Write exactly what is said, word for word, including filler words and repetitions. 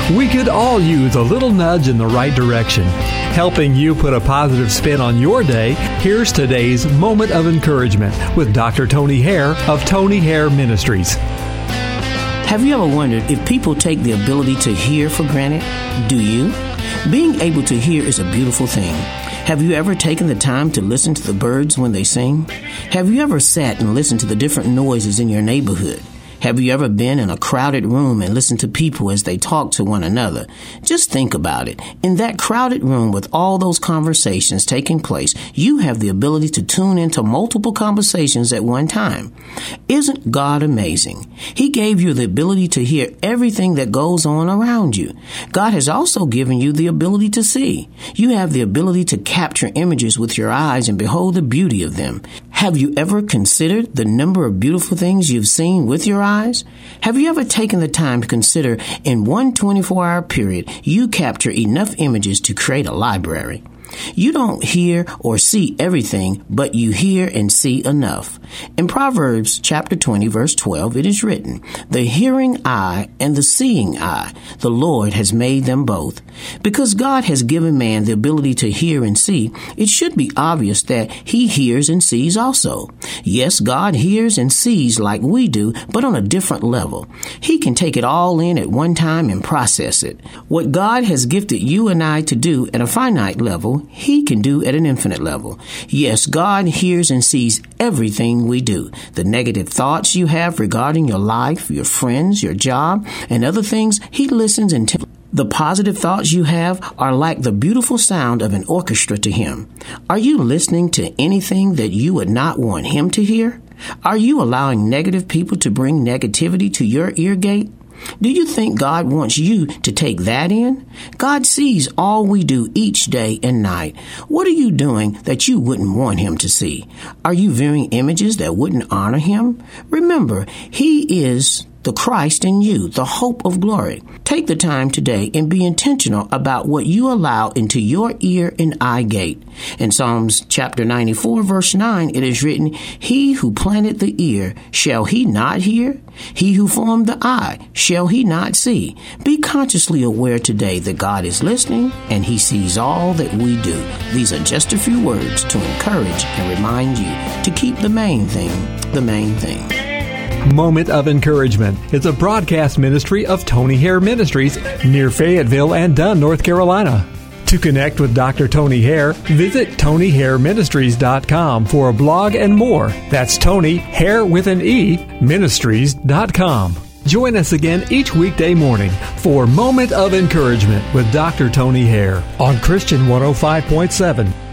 We could all use a little nudge in the right direction. Helping you put a positive spin on your day, here's today's Moment of Encouragement with Doctor Tony Hare of Tony Hare Ministries. Have you ever wondered if people take the ability to hear for granted? Do you? Being able to hear is a beautiful thing. Have you ever taken the time to listen to the birds when they sing? Have you ever sat and listened to the different noises in your neighborhood? Have you ever been in a crowded room and listened to people as they talk to one another? Just think about it. In that crowded room with all those conversations taking place, you have the ability to tune into multiple conversations at one time. Isn't God amazing? He gave you the ability to hear everything that goes on around you. God has also given you the ability to see. You have the ability to capture images with your eyes and behold the beauty of them. Have you ever considered the number of beautiful things you've seen with your eyes? Eyes? Have you ever taken the time to consider in one twenty-four hour period you capture enough images to create a library? You don't hear or see everything, but you hear and see enough. In Proverbs chapter twenty, verse twelve, it is written, "The hearing eye and the seeing eye, the Lord has made them both." Because God has given man the ability to hear and see, it should be obvious that he hears and sees also. Yes, God hears and sees like we do, but on a different level. He can take it all in at one time and process it. What God has gifted you and I to do at a finite level, He can do at an infinite level. Yes, God hears and sees everything we do. The negative thoughts you have regarding your life, your friends, your job, and other things, He listens intently. The positive thoughts you have are like the beautiful sound of an orchestra to Him. Are you listening to anything that you would not want Him to hear? Are you allowing negative people to bring negativity to your ear gate? Do you think God wants you to take that in? God sees all we do each day and night. What are you doing that you wouldn't want Him to see? Are you viewing images that wouldn't honor Him? Remember, He is the Christ in you, the hope of glory. Take the time today and be intentional about what you allow into your ear and eye gate. In Psalms chapter ninety-four, verse nine, it is written, "He who planted the ear, shall he not hear? He who formed the eye, shall he not see?" Be consciously aware today that God is listening and He sees all that we do. These are just a few words to encourage and remind you to keep the main thing, the main thing. Moment of Encouragement is a broadcast ministry of Tony Hare Ministries near Fayetteville and Dunn, North Carolina. To connect with Doctor Tony Hare, visit Tony Hare Ministries dot com for a blog and more. That's Tony, Hare with an E, Ministries dot com. Join us again each weekday morning for Moment of Encouragement with Doctor Tony Hare on Christian one oh five point seven.